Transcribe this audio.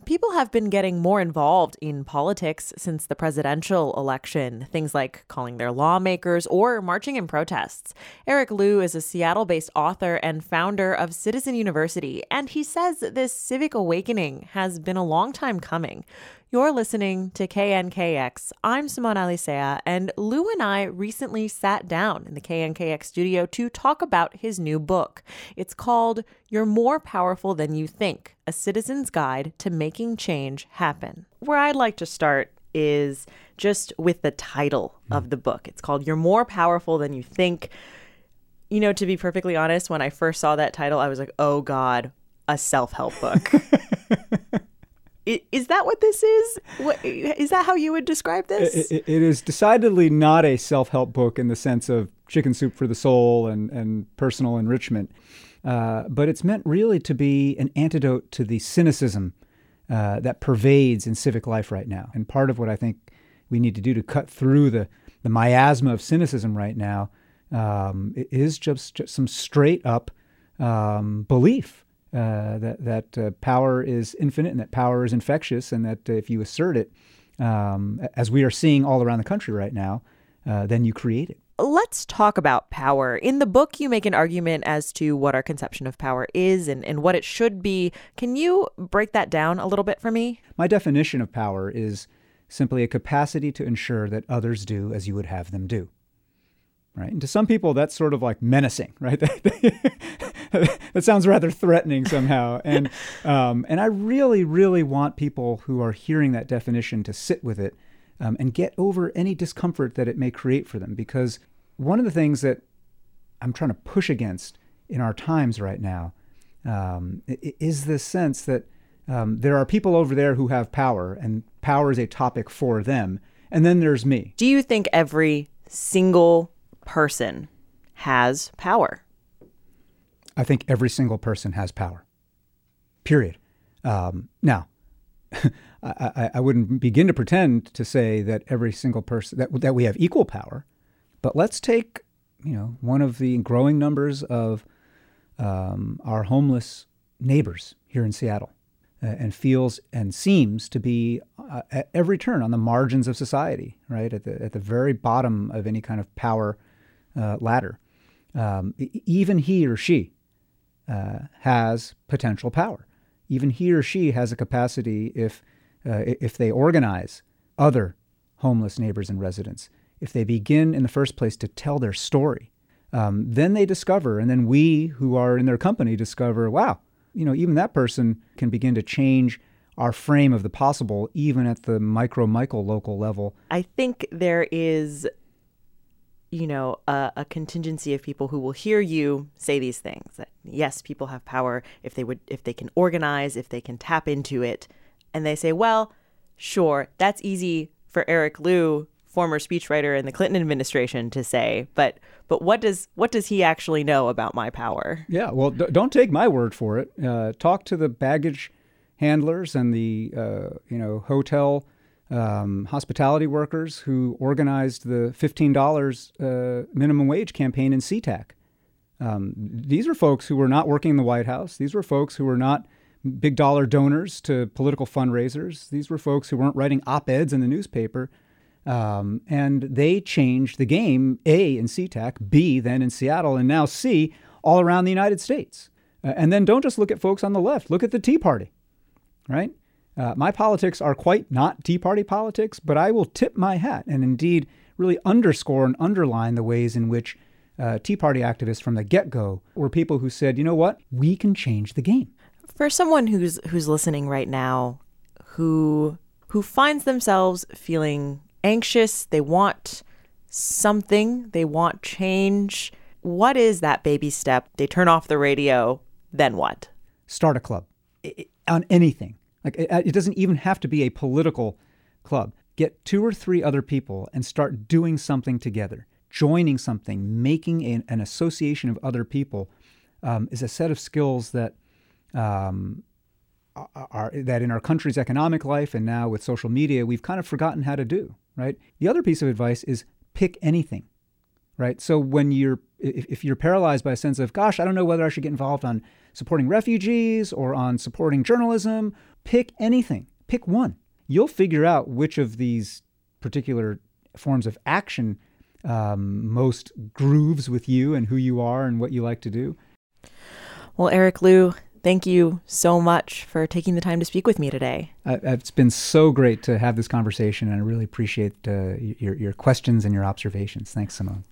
people have been getting more involved in politics since the presidential election, things like calling their lawmakers or marching in protests. Eric Liu is a Seattle-based author and founder of Citizen University, and he says this civic awakening has been a long time coming. You're listening to KNKX. I'm Simone Alicea, and Lou and I recently sat down in the KNKX studio to talk about his new book. It's called You're More Powerful Than You Think, A Citizen's Guide to Making Change Happen. Where I'd like to start is just with the title of the book. It's called You're More Powerful Than You Think. You know, to be perfectly honest, when I first saw that title, I was like, oh God, a self-help book. Is that what this is? Is that how you would describe this? It is decidedly not a self-help book in the sense of chicken soup for the soul and personal enrichment. But it's meant really to be an antidote to the cynicism that pervades in civic life right now. And part of what I think we need to do to cut through the miasma of cynicism right now is just some straight up belief that power is infinite and that power is infectious, and that if you assert it, as we are seeing all around the country right now, then you create it. Let's talk about power. In the book, you make an argument as to what our conception of power is and what it should be. Can you break that down a little bit for me? My definition of power is simply a capacity to ensure that others do as you would have them do. Right? And to some people, that's sort of like menacing, right? That sounds rather threatening somehow. And I really, really want people who are hearing that definition to sit with it and get over any discomfort that it may create for them. Because one of the things that I'm trying to push against in our times right now is this sense that there are people over there who have power, and power is a topic for them. And then there's me. Do you think every single person has power? I think every single person has power, period. Now, I wouldn't begin to pretend to say that every single person, that we have equal power, but let's take, one of the growing numbers of our homeless neighbors here in Seattle, and feels and seems to be at every turn on the margins of society, right, at the very bottom of any kind of power ladder. Even he or she has potential power. Even he or she has a capacity, if they organize other homeless neighbors and residents, if they begin in the first place to tell their story, then they discover, and then we who are in their company discover, wow, even that person can begin to change our frame of the possible, even at the micro local level. I think there is a contingency of people who will hear you say these things, that yes, people have power if they can organize, if they can tap into it. And they say, well, sure, that's easy for Eric Liu, former speechwriter in the Clinton administration, to say. But what does he actually know about my power? Yeah, well, don't take my word for it. Talk to the baggage handlers and the hotel hospitality workers who organized the $15 minimum wage campaign in SeaTac. These were folks who were not working in the White House. These were folks who were not big dollar donors to political fundraisers. These were folks who weren't writing op-eds in the newspaper. And they changed the game, A, in SeaTac, B, then in Seattle, and now C, all around the United States. And then don't just look at folks on the left. Look at the Tea Party, right? My politics are quite not Tea Party politics, but I will tip my hat and indeed really underscore and underline the ways in which Tea Party activists from the get-go were people who said, you know what, we can change the game. For someone who's listening right now, who finds themselves feeling anxious, they want something, they want change, what is that baby step? They turn off the radio, then what? Start a club on anything. Like, it doesn't even have to be a political club. Get 2 or 3 other people and start doing something together. Joining something, making an association of other people is a set of skills that are that in our country's economic life and now with social media, we've kind of forgotten how to do, right? The other piece of advice is pick anything, right? So when if you're paralyzed by a sense of, gosh, I don't know whether I should get involved on supporting refugees or on supporting journalism Pick anything. Pick one. You'll figure out which of these particular forms of action most grooves with you and who you are and what you like to do. Well, Eric Liu, thank you so much for taking the time to speak with me today. It's been so great to have this conversation, and I really appreciate your questions and your observations. Thanks, Simone.